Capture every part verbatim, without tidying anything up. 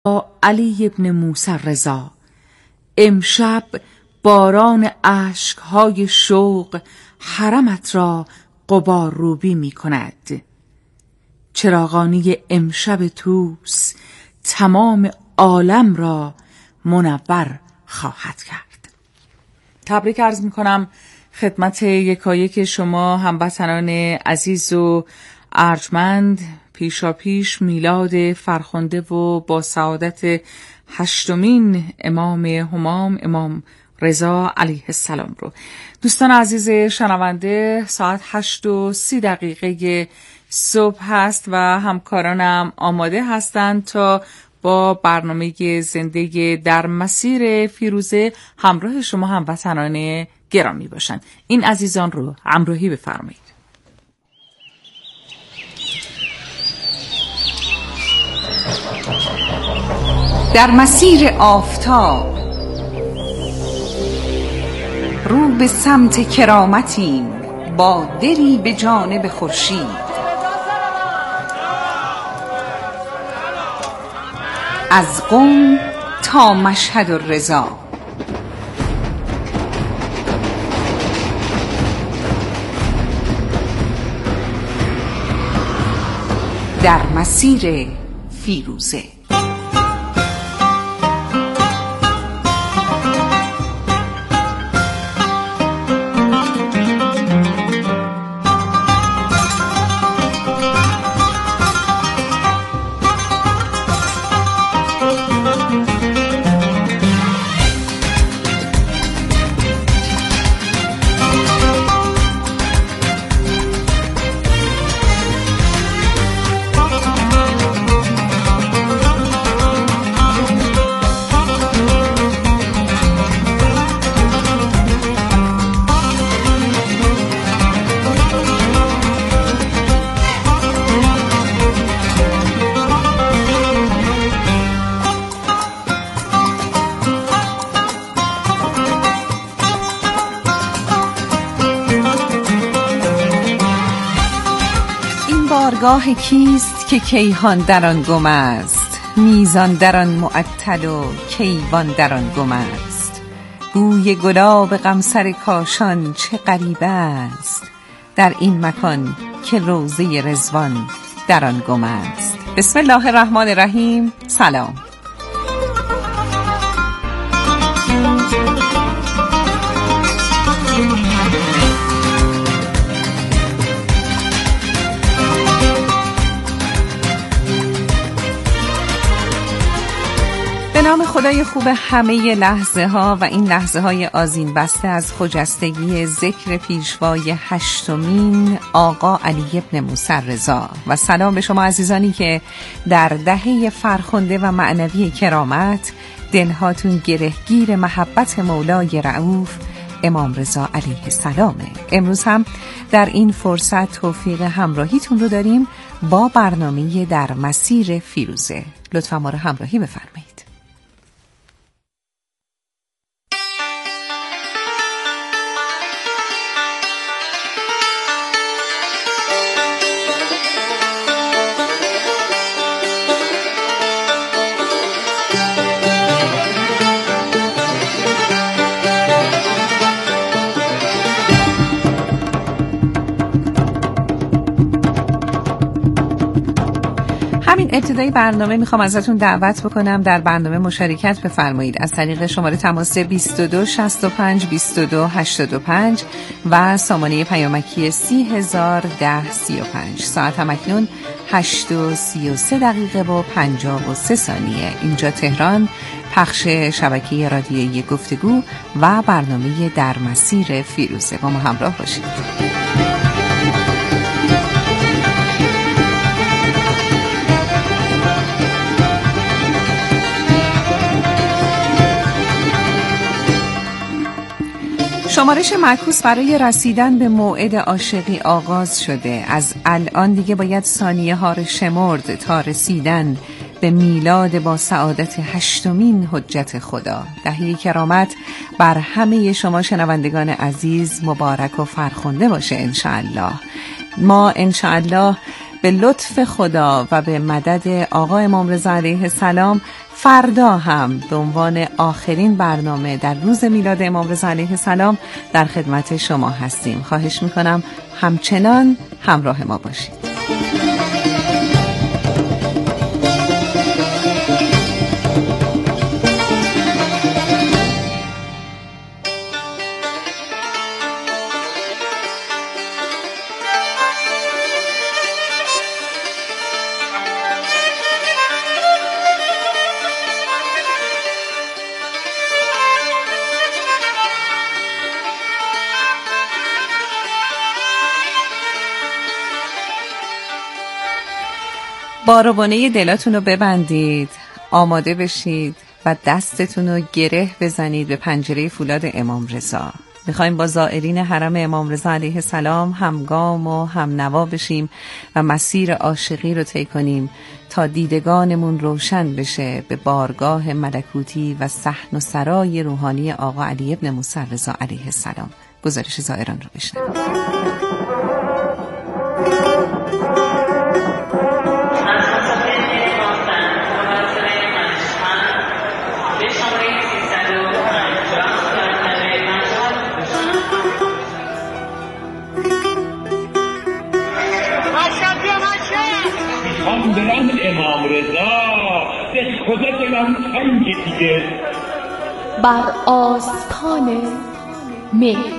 علی ابن موسی رضا. امشب باران اشک‌های شوق حرمت را غبار روبی می کند. چراغانی امشب توس تمام عالم را منور خواهد کرد. تبریک عرض می کنم خدمت یکایک شما هموطنان عزیز و ارجمند. پیشا پیش میلاد فرخنده و با سعادت هشتمین امام همام امام رضا علیه السلام رو. دوستان عزیز شنونده، ساعت هشت و سی دقیقه صبح هست و همکارانم آماده هستند تا با برنامه زنده در مسیر فیروزه همراه شما هموطنان گرامی باشند. این عزیزان رو همراهی بفرمایید. در مسیر آفتاب رو به سمت کرامتیم، با دلی به جانب خورشید. از قم تا مشهد الرضا، در مسیر فیروزه. بارگاه کیست که کیهان در آن گم است، میزان در آن معطل و کیوان در آن گم است. بوی گلاب غمسر کاشان چه غریب است، در این مکان که روضه رضوان در آن گم است. بسم الله الرحمن الرحیم. سلام. به نام خدای خوب همه لحظه ها و این لحظه های آذین بسته از خجستگی ذکر پیشوای هشتمین آقا علی ابن موسی رضا، و سلام به شما عزیزانی که در دهه فرخنده و معنوی کرامت دلهاتون گرهگیر محبت مولای رؤوف امام رضا علیه السلامه. امروز هم در این فرصت توفیق همراهیتون رو داریم با برنامه در مسیر فیروزه. لطفا ما رو همراهی بفرمایید. ابتدای برنامه میخوام ازتون دعوت بکنم در برنامه مشارکت بفرمایید از طریق شماره تماس بیست و دو شصت و پنج بیست و دو هشتاد و پنج و سامانه پیامکی سی هزار ده سی و پنج. ساعت هم اکنون هشت و سی و سه دقیقه و پنجاه و سه ثانیه. اینجا تهران، پخش شبکه رادیویی گفتگو و برنامه در مسیر فیروزه. با ما همراه باشید. شمارش معکوس برای رسیدن به موعد عاشقی آغاز شده. از الان دیگه باید ثانیه ها رو شمرد تا رسیدن به میلاد با سعادت هشتمین حجت خدا. دهه کرامت بر همه شما شنوندگان عزیز مبارک و فرخنده باشه انشاءالله. ما انشاءالله به لطف خدا و به مدد آقا امام رضا علیه السلام فردا هم به عنوان آخرین برنامه در روز میلاد امام رضا علیه السلام در خدمت شما هستیم. خواهش میکنم همچنان همراه ما باشید. باروانه دلاتون رو ببندید، آماده بشید و دستتون رو گره بزنید به پنجره فولاد امام رضا. میخوایم با زائرین حرم امام رضا علیه السلام همگام و همنوا بشیم و مسیر عاشقی رو طی کنیم تا دیدگانمون روشن بشه به بارگاه ملکوتی و صحن و سرای روحانی آقا علی ابن موسی رضا علیه السلام. گزارش زائران رو بشنوید. برام امام رضا به خدا دلم تنگ دیگه بر آستان مهر.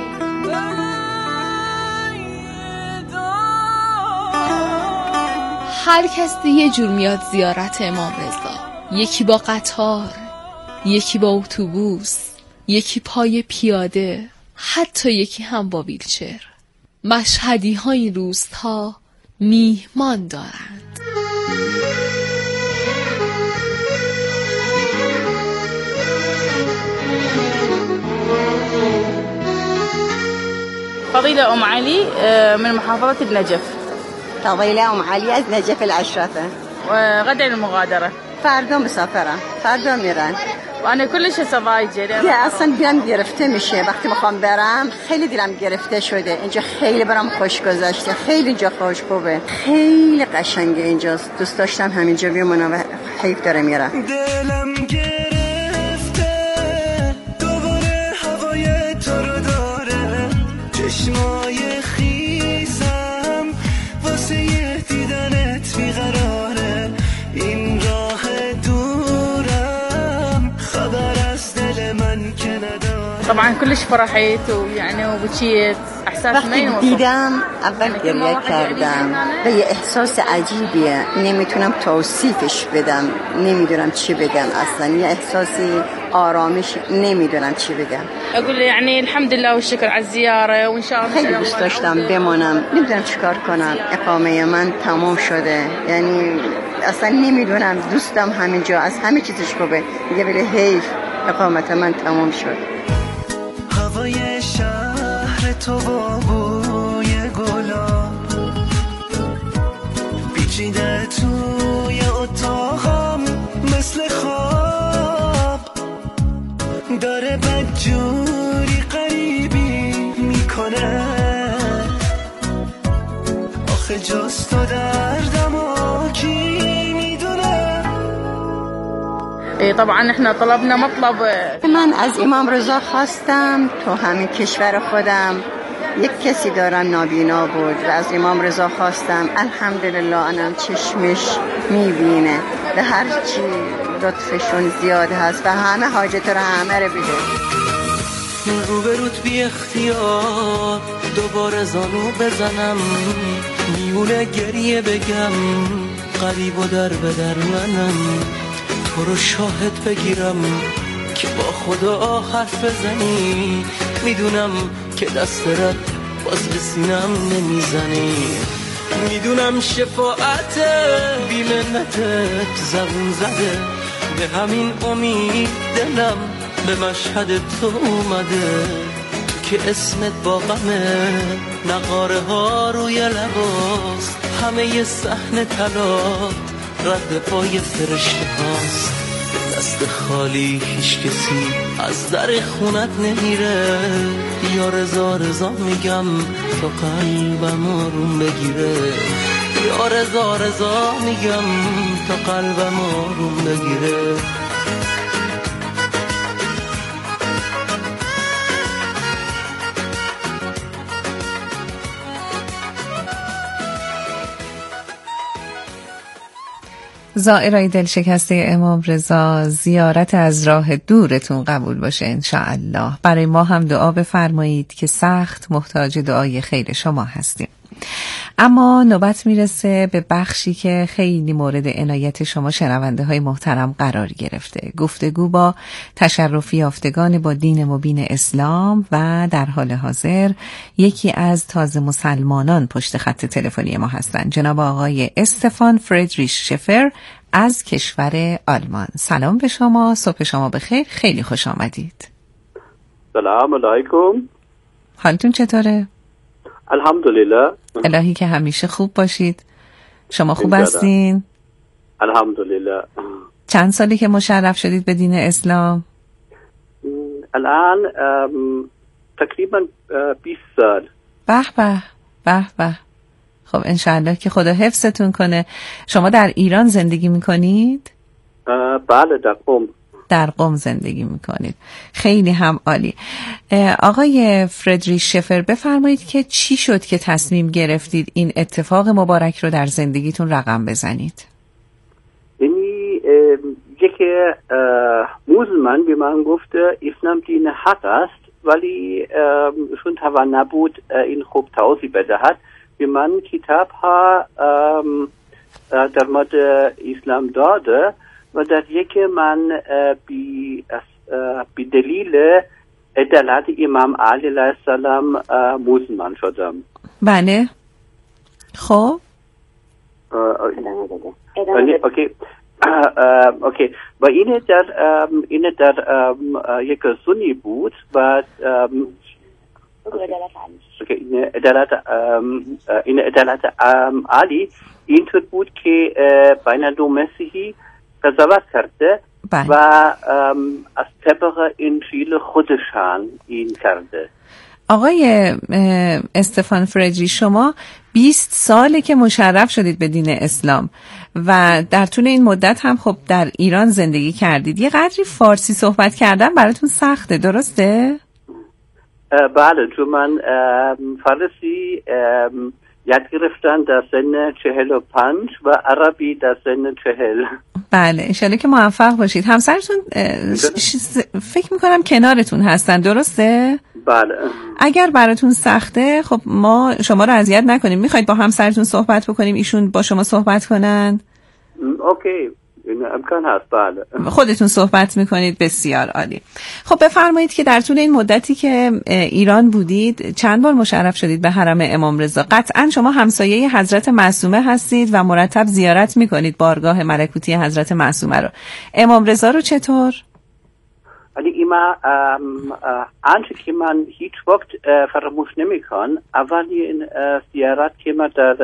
هر کس یه جور میاد زیارت امام رضا، یکی با قطار، یکی با اتوبوس، یکی پای پیاده، حتی یکی هم با ویلچر. مشهدی ها این روزها میهمان دارند. فضيلة أم علي من محافظة النجف. فضيلة أم علي از نجف الأشرفة. وغدا المغادرة. فردا مسافرم، فردا میرن. و انا کلش سضایجه. دیگه اصلا دلم گرفته میشه وقتی میخوام برم، خیلی دلم گرفته شده. اینجا خیلی برام خوش گذشته، خیلی اینجا خوش خوبه، خیلی قشنگه اینجاست. دوست داشتم همینجا بمونم و حیف داره میرم. دلم گرفته دوباره هوای تو رو داره، چشمای خیزم واسه دیدنت بیقراره، این راه دورم خبر از دل من که نداره. طبعا كلش فرحت ويعني وبكيت احساس ما ينوصف. دیدم اول گریه کردم و یه احساس عجیبیه، نمیتونم توصیفش بدم، نمیدونم چی بگم، اصلا یه احساسی آرامش، نمیدونم چی بگم. اقول يعني الحمد لله والشكر على الزياره وان شاء الله. خیلی دوست داشتم بمونم، نمیدونم چیکار کنم، اقامه من تمام شده، یعنی اصلا نمیدونم، دوستم همینجا از همه چیزش خوبه دیگه، ولی حیف اقامت من تمام شد. هوای شهر تو با بوی گلاب پیچیده توی اتاقم مثل خواب، داره بدجوری قریبی میکنه، آخه جز تو دردم و کی میدونه. طبعا احنا طلبنا مطلب. من از امام رضا خواستم تو همین کشور خودم یک کسی دارم نابینا بود و از امام رضا خواستم، الحمدلله الان چشمش میبینه و هر چی لطفشون زیاد هست و همه حاجت رو همه رو بده. روبروت بی اختیار دوباره زانو بزنم، میونه گریه بگم قریب و در به در منم، تو رو شاهد بگیرم که با خدا حرف بزنی، میدونم که دست رد باز به سینم نمیزنی، میدونم شفاعت بیمنتت زبون زده، به همین امید دلم به مشهد تو اومده، که اسمت با غمه نقاره ها روی لباست، همه ی صحن طلات رد پای فرشته هاست، دست خالی هیچ کسی از در خونت نمیره، یا رضا رضا میگم تا قلبم آروم بگیره، یا رضا رضا میگم تا قلبم آروم بگیره. زائرای دل شکسته امام رضا، زیارت از راه دورتون قبول باشه انشاءالله. برای ما هم دعا بفرمایید که سخت محتاج دعای خیر شما هستیم. اما نوبت میرسه به بخشی که خیلی مورد عنایت شما شنونده های محترم قرار گرفته. گفتگو با تشرفی یافتگان با دین مبین اسلام و در حال حاضر یکی از تازه مسلمانان پشت خط تلفنی ما هستند، جناب آقای استفان فردریش شفر از کشور آلمان. سلام به شما، صبح شما بخیر، خیلی خوش آمدید. سلام علیکم. حالتون چطوره؟ الحمدلله. الهی که همیشه خوب باشید. شما خوب هستین؟ الحمدلله. چند سالی که مشرف شدید به دین اسلام؟ الان تقریبا بیست سال. به به به به. خب انشاءالله که خدا حفظتون کنه. شما در ایران زندگی میکنید؟ بله، در قم. در قم زندگی میکنید. خیلی هم عالی. آقای فردریش شفر بفرمایید که چی شد که تصمیم گرفتید این اتفاق مبارک رو در زندگیتون رقم بزنید؟ یعنی یک مسلمان به من گفته اسلام دین حق است، ولی ایشون توان نبود این خوب توضیح بدهد. به من کتاب ها در مورد اسلام داده و در یک من بی, بی دلیل عدالت امام علی علیه السلام مسلمان شدم. بله. خب اوکی اوکی و این در این در یک سنی بود و این عدالت این عدالت علی اینطور بود که بین دو مسیحی قضاوت کرده بله. و از طبق انجیل خودشان این کرده. آقای استفان فردری، شما بیست ساله که مشرف شدید به دین اسلام و در طول این مدت هم خب در ایران زندگی کردید. یه قدری فارسی صحبت کردن براتون سخته، درسته؟ بله، چون من فارسی یاد گرفتن در سن چهل و پنج و عربی در سن چهل. بله، انشالله که موفق باشید. همسرتون فکر میکنم کنارتون هستن، درسته؟ بله. اگر براتون سخته خب ما شما رو اذیت نکنیم. میخواید با همسرتون صحبت بکنیم، ایشون با شما صحبت کنن؟ اوکی، این امکان هست. بله. خودتون صحبت میکنید، بسیار عالی. خب بفرمایید که در طول این مدتی که ایران بودید چند بار مشرف شدید به حرم امام رضا؟ قطعا شما همسایه حضرت معصومه هستید و مرتب زیارت میکنید بارگاه ملکوتی حضرت معصومه رو. امام رضا رو چطور؟ ولی ایما آنچه که من هیچ وقت فراموش نمیکنم، اولین زیارت که من در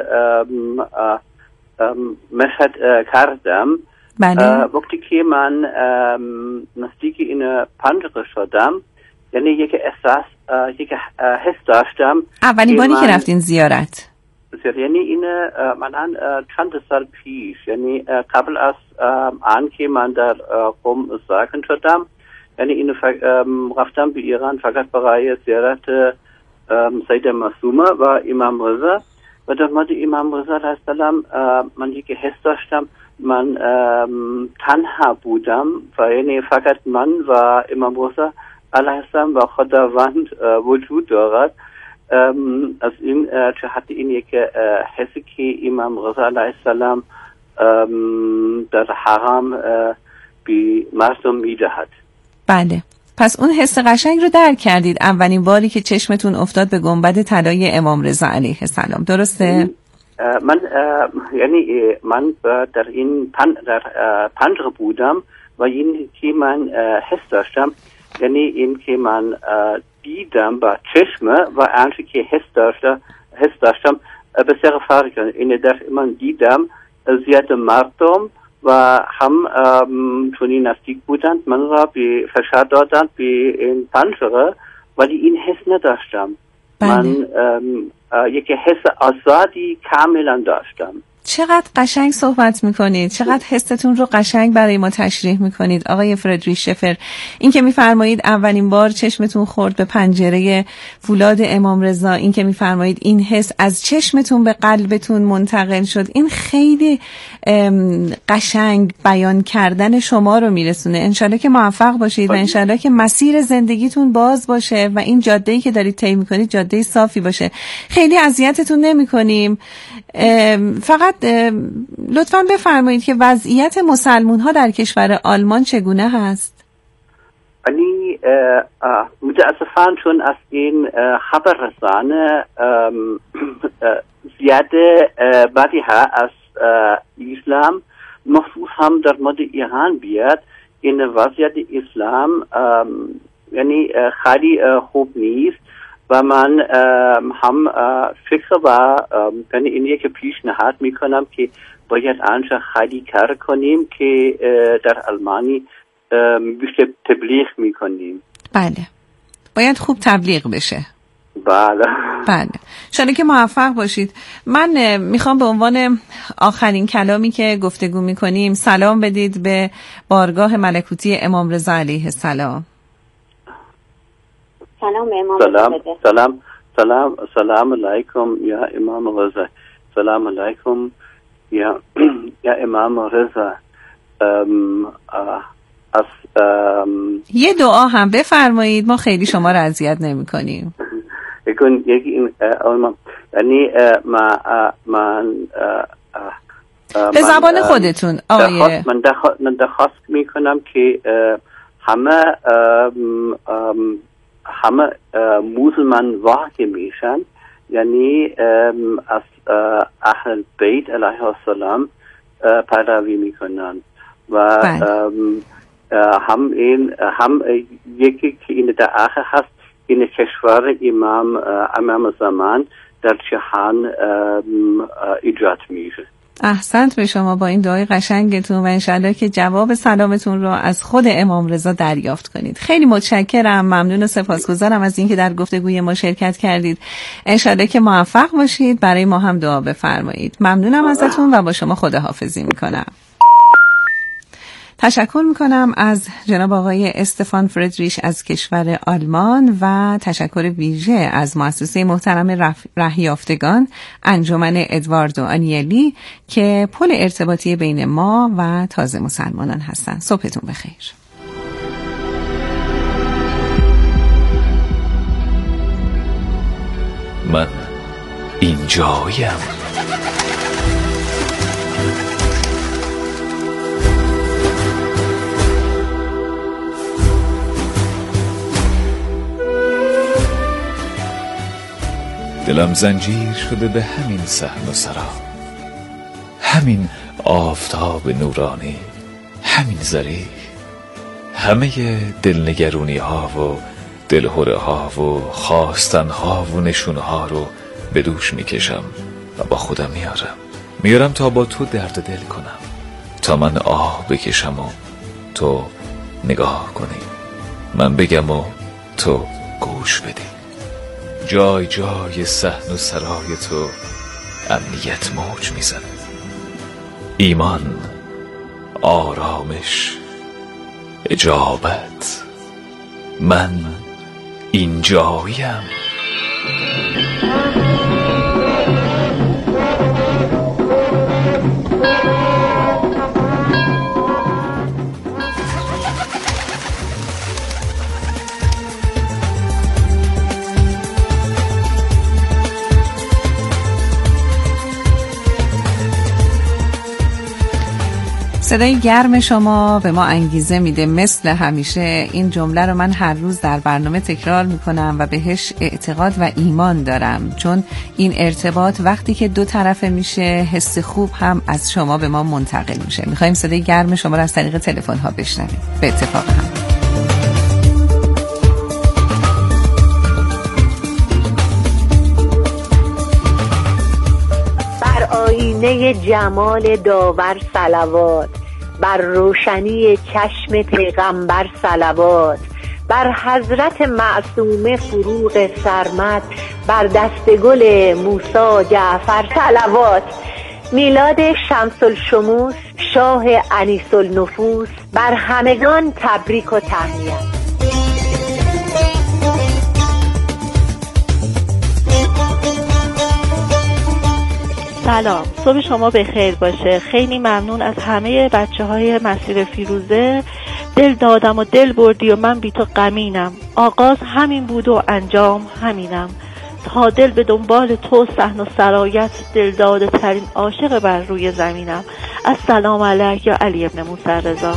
مشهد کردم، بله. وقتی که من نزدیک این پنجره شدم، یعنی یک احساس، یک حس داشتم. اولین باری که رفتین زیارت؟ یعنی این من چند سال پیش، یعنی قبل از آن که من در قم ساکن شدم، یعنی این رفتم به ایران فقط برای زیارت سید معصومه و امام رضا و در مورد امام رضا علیه السلام من یک حس داشتم. من تنها بودم و یعنی فقط من و امام رضا علیه السلام و خداوند وجود دارد. از این جهت این یک حسی که امام رضا علیه السلام در حرم به مردم میدهد. بله، پس اون حس قشنگ رو درک کردید اولین باری که چشمتون افتاد به گنبد طلای امام رضا علیه السلام، درسته؟ من یعنی من در این پن در پنجره بودم و این که من حس داشتم، یعنی این که من دیدم با چشم و آنچه که حس داشته حس داشتم بسیار فرق. این در من دیدم زیاد مردم و هم چونی نزدیک بودند من را به فشار دادند به این پنجره، ولی این حس نداشتم. بله. من یک حس آزادی کاملا داشتم. چقدر قشنگ صحبت میکنید، چقدر حستون رو قشنگ برای ما تشریح میکنید آقای فردریش شفر. این که میفرمایید اولین بار چشمتون خورد به پنجره فولاد امام رضا، این که میفرمایید این حس از چشمتون به قلبتون منتقل شد، این خیلی قشنگ بیان کردن شما رو میرسونه. انشالله که موفق باشید و انشالله که مسیر زندگیتون باز باشه و این جاده‌ای که دارید طی میکنید جاده صافی باشه. خیلی اذیتتون نمیکنیم، فقط لطفاً بفرمایید که وضعیت مسلمان ها در کشور آلمان چگونه هست؟ یعنی متاسفانه چون از این خبررسانه زیاده بدی ها از اسلام مخصوص هم در مورد ایران بیاد، این وضعیت اسلام یعنی خیلی خوب نیست و من هم فکر و یعنی این یک پیشنهاد میکنم که باید آنجا خیلی کار کنیم که در آلمانی بیشتر تبلیغ میکنیم. بله، باید خوب تبلیغ بشه. بله بله، شاید که موفق باشید. من میخوام به عنوان آخرین کلامی که گفتگو میکنیم سلام بدید به بارگاه ملکوتی امام رضا علیه السلام. سلام امام سلام سلام سلام سلام علیکم یا امام رضا. سلام علیکم یا یا امام رضا. از یه دعا هم بفرمایید، ما خیلی شما رو اذیت نمی‌کنیم. یکون یکی این یعنی ما من به زبان خودتون آقای من من درخواست میکنم که همه همه مسلمان واقع میشن، یعنی از اهل بیت علیه السلام پیروی میکنن و هم این هم یکی که این در آخر هست این کشور امام امام زمان در جهان ایجاد میشه. احسنت به شما با این دعای قشنگتون و انشالله که جواب سلامتون رو از خود امام رضا دریافت کنید. خیلی متشکرم، ممنون و سپاسگزارم از اینکه در گفتگوی ما شرکت کردید. انشالله که موفق باشید، برای ما هم دعا بفرمایید. ممنونم ازتون و با شما خداحافظی میکنم. تشکر میکنم از جناب آقای استفان فردریش از کشور آلمان و تشکر ویژه از مؤسسه محترم رهیافتگان انجمن ادواردو آنیلی که پل ارتباطی بین ما و تازه مسلمانان هستند. صبحتون بخیر. من اینجایم. دلم زنجیر شده به همین صحن و سرا، همین آفتاب نورانی، همین زری، همه دلنگرونی ها و دلهوره ها و خواستن ها و نشونه ها رو به دوش میکشم و با خودم میارم میارم تا با تو درد دل کنم، تا من آه بکشم و تو نگاه کنی، من بگم و تو گوش بدی. جای جای صحن و سرای تو امنیت موج میزنه، ایمان، آرامش، اجابت. من اینجایم. صدای گرم شما به ما انگیزه میده. مثل همیشه این جمله رو من هر روز در برنامه تکرار میکنم و بهش اعتقاد و ایمان دارم، چون این ارتباط وقتی که دو طرفه میشه حس خوب هم از شما به ما منتقل میشه. میخوایم صدای گرم شما رو از طریق تلفن ها بشنویم. به اتفاق هم آینه جمال داور صلوات، بر روشنی چشم پیغمبر صلوات، بر حضرت معصومه فروغ سرمد، بر دست گل موسی جعفر صلوات. میلاد شمس الشموس شاه انیس النفوس، بر همگان تبریک و تهنیت. سلام، صبح شما بخیر باشه. خیلی ممنون از همه بچه های مسیر فیروزه. دل دادم و دل بردی و من بی تو غمینم. آغاز همین بود و انجام همینم. تا دل به دنبال تو صحن و سرایت، دل داده ترین عاشق بر روی زمینم. السلام علیک یا علی ابن موسی رضا.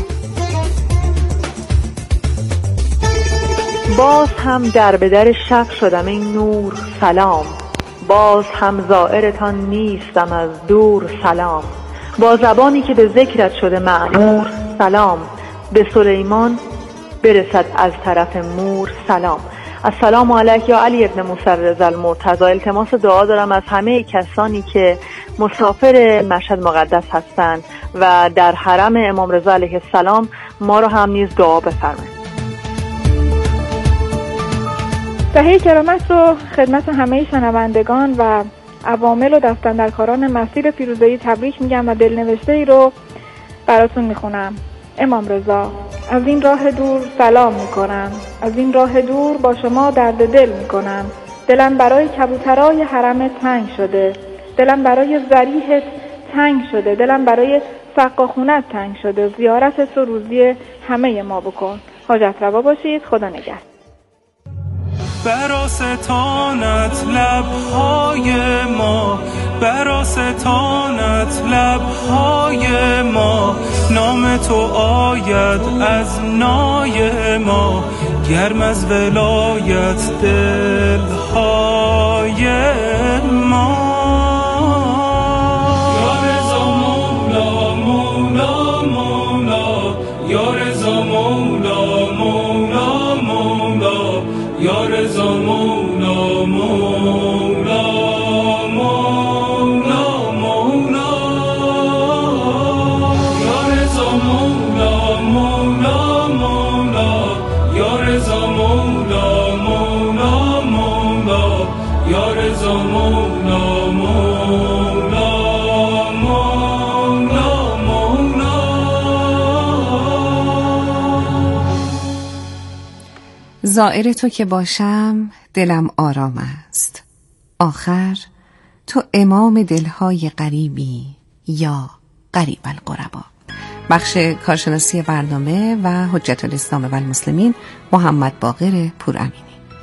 باز هم در به در شب شدم این نور سلام، باز هم زائرتان نیستم از دور سلام. با زبانی که به ذکرت شده معمور سلام، به سلیمان برسد از طرف مور سلام. السلام علیک یا علی ابن موسی رضا المرتضی. التماس دعا دارم از همه کسانی که مسافر مشهد مقدس هستند و در حرم امام رضا علیه السلام ما رو هم نیز دعا بفرمایید. تحیه کرامت رو خدمت همه شنوندگان و عوامل و دستاندرکاران مسیر فیروزه‌ای تبریک میگم و دلنوشته ای رو براتون میخونم. امام رضا: از این راه دور سلام میکنم، از این راه دور با شما درد دل میکنم. دلم برای کبوترای حرم تنگ شده، دلم برای ذریحت تنگ شده، دلم برای سقاخونت تنگ شده. زیارت تو روزی همه ما بکن. حاجت روا باشید. خدا نگهدار. براستانت لبهای ما، براستانت لبهای ما، نام تو آید از نای ما، گرم از ولایت دلهای ما. یا رضا مولا مولا مولا، یا رضا مولا مولا مولا، یا رضا مولا مولا مولا مولا، یا رضا مولا مولا مولا، یا رضا مولا مولا مولا، یا رضا مولا مولا مولا مولا. زائر تو که باشم دلم آرام است، آخر تو امام دلهای غریبی یا غریب الغربا. بخش کارشناسی برنامه و حجت الاسلام و المسلمین محمد باقر پورامینی.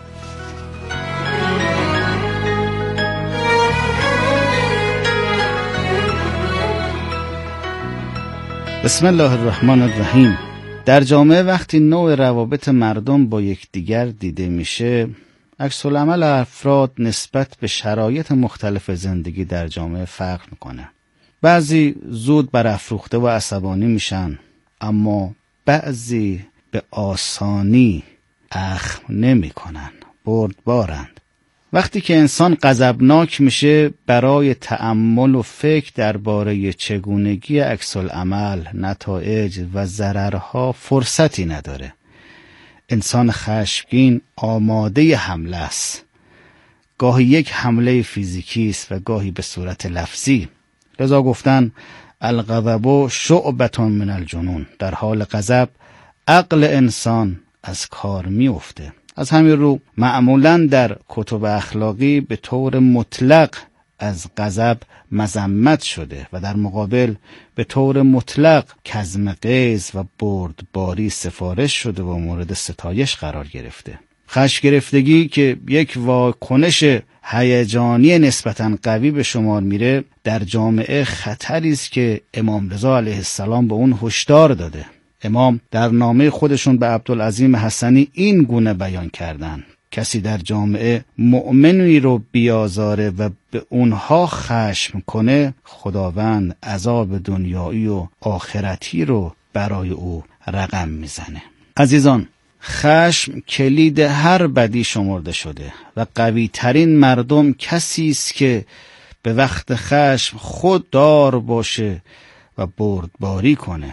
بسم الله الرحمن الرحیم. در جامعه وقتی نوع روابط مردم با یکدیگر دیده میشه، عکس العمل افراد نسبت به شرایط مختلف زندگی در جامعه فرق میکنه. بعضی زود برافروخته و عصبانی میشن، اما بعضی به آسانی اخم نمیکنن، بردبارند. وقتی که انسان غضبناک میشه، برای تأمل و فکر درباره چگونگی عکس العمل، نتایج و ضررها فرصتی نداره. انسان خشمگین آماده حمله است. گاهی یک حمله فیزیکی است و گاهی به صورت لفظی. لذا گفتن الغضب شعبة من الجنون. در حال غضب عقل انسان از کار میفته. از همین رو معمولاً در کتب اخلاقی به طور مطلق از غضب مذمت شده و در مقابل به طور مطلق کظم غیظ و بردباری سفارش شده و مورد ستایش قرار گرفته. خشم گرفتگی که یک واکنش هیجانی نسبتاً قوی به شمار میره، در جامعه خطری است که امام رضا علیه السلام به اون هشدار داده. امام در نامه خودشون به عبدالعظیم حسنی این گونه بیان کردن: کسی در جامعه مؤمنی رو بیازاره و به اونها خشم کنه، خداوند عذاب دنیایی و آخرتی رو برای او رقم میزنه. عزیزان، خشم کلید هر بدی شمرده شده و قوی ترین مردم کسی است که به وقت خشم خود دار باشه و بردباری کنه.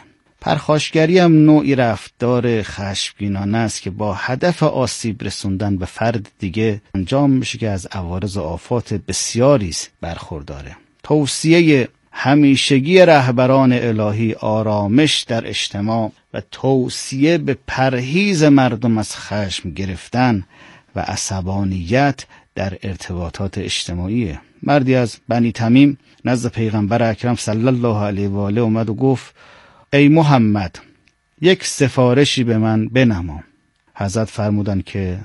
پرخاشگری هم نوعی رفتار خشمگینانه است که با هدف آسیب رسوندن به فرد دیگه انجام میشه که از عوارض و آفات بسیاری برخورداره. توصیه همیشگی رهبران الهی آرامش در اجتماع و توصیه به پرهیز مردم از خشم گرفتن و عصبانیت در ارتباطات اجتماعیه. مردی از بنی تمیم نزد پیغمبر اکرم صلی الله علیه و آله اومد و گفت ای محمد یک سفارشی به من بنما. حضرت فرمودن که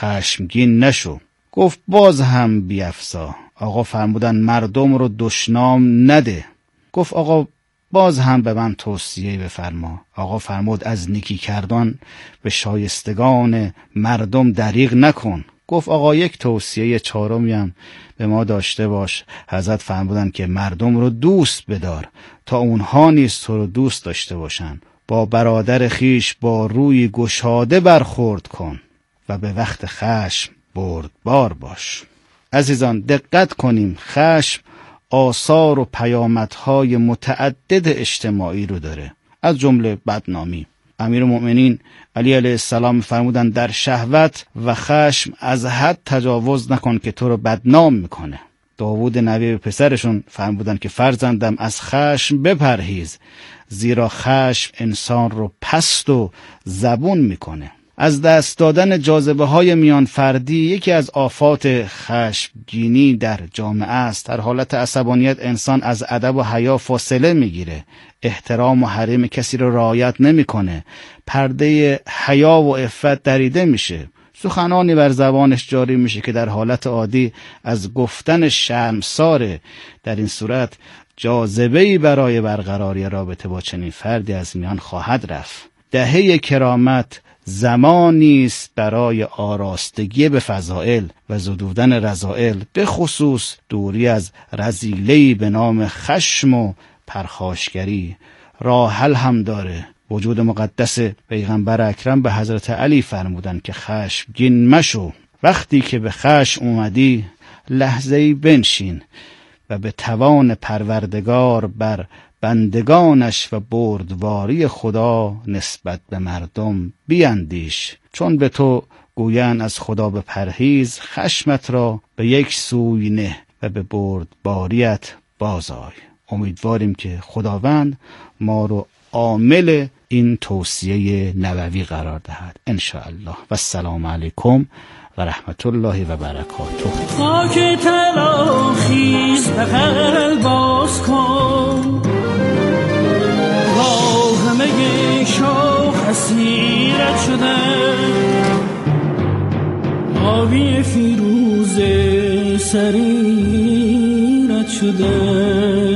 خشمگین نشو. گفت باز هم بیفزا. آقا فرمودن مردم رو دشنام نده. گفت آقا باز هم به من توصیه بفرما. آقا فرمود از نیکی کردن به شایستگان مردم دریغ نکن. گفت آقا یک توصیه چهارمی هم به ما داشته باش. حضرت فرمودن که مردم رو دوست بدار تا اونها نیز تو رو دوست داشته باشن. با برادر خیش با روی گشاده برخورد کن و به وقت خشم بردبار باش. عزیزان دقت کنیم، خشم آثار و پیامدهای متعدد اجتماعی رو داره، از جمله بدنامی. امیرالمؤمنین علی علیه السلام فرمودن در شهوت و خشم از حد تجاوز نکن که تو رو بدنام میکنه. داوود نبی به پسرشون فرمودن که فرزندم از خشم بپرهیز، زیرا خشم انسان رو پست و زبون میکنه. از دست دادن جاذبه های میان فردی یکی از آفات خشمگینی در جامعه است. در حالت عصبانیت انسان از ادب و حیا فاصله میگیره، احترام و حریم کسی رو رعایت نمیکنه، پرده حیا و عفت دریده میشه، سخنانی بر زبانش جاری میشه که در حالت عادی از گفتن شرمساره. در این صورت جاذبه‌ای برای برقراری رابطه با چنین فردی از میان خواهد رفت. دهه کرامت زمانی است برای آراستگی به فضائل و زدودن رذائل، به خصوص دوری از رذیله‌ای به نام خشم و پرخاشگری. راه حل هم داره. وجود مقدس پیغمبر اکرم به حضرت علی فرمودن که خشمگین مشو. وقتی که به خشم اومدی لحظه‌ای بنشین و به توان پروردگار بر بندگانش و بردواری خدا نسبت به مردم بیندیش، چون به تو گویند از خدا به پرهیز، خشمت را به یک سوی نه و به بردباریت بازآی. امیدواریم که خداوند ما رو عامل این توصیه نبوی قرار دهد ان شاء الله. و السلام علیکم و رحمت الله و برکاته. خاک تلاخیز به قلب باز کن، با همه شوق اسیرت شده، آبی فیروز سریرت شده.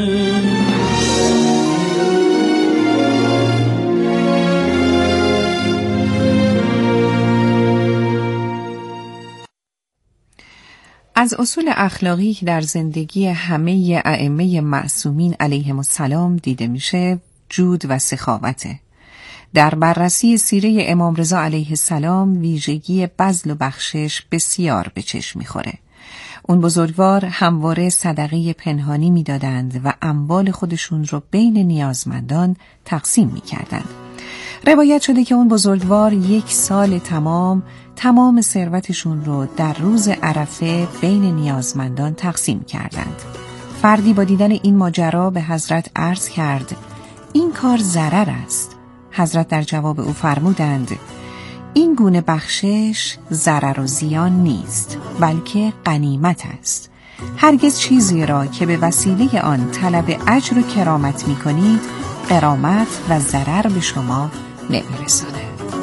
از اصول اخلاقی که در زندگی همه ائمه معصومین علیهم السلام دیده میشه جود و سخاوته. در بررسی سیره امام رضا علیه السلام ویژگی بذل و بخشش بسیار به چشم میخوره. اون بزرگوار همواره صدقه پنهانی میدادند و اموال خودشون رو بین نیازمندان تقسیم میکردند. روایت شده که اون بزرگوار یک سال تمام تمام ثروتشون رو در روز عرفه بین نیازمندان تقسیم کردند. فردی با دیدن این ماجرا به حضرت عرض کرد این کار ضرر است. حضرت در جواب او فرمودند این گونه بخشش ضرر و زیان نیست، بلکه غنیمت است. هرگز چیزی را که به وسیله آن طلب اجر و کرامت می کنید غرامت و ضرر به شما نمی رساند.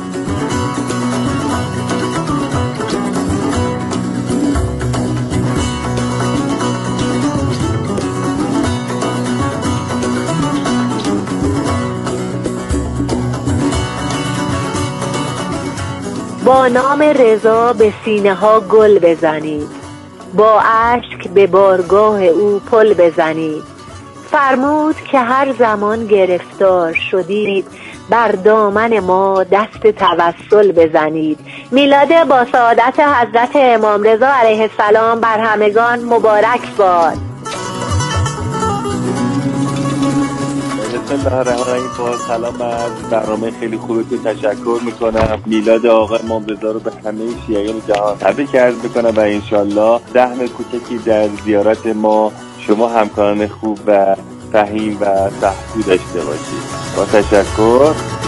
با نام رضا به سینه ها گل بزنید، با اشک به بارگاه او پل بزنید. فرمود که هر زمان گرفتار شدید بر دامن ما دست توسل بزنید. میلاد با سعادت حضرت امام رضا علیه السلام بر همگان مبارک باد. بسم الله الرحمن الرحیم. با سلام از برنامه خیلی خوبتون تشکر میکنم. میلاد آقا امام رضا رو به همه شیعیان جهان تبریک عرض میکنم و انشالله زحم کوچکی در زیارت ما شما همکاران خوب و فهیم و صحبی داشته باشید. با تشکر.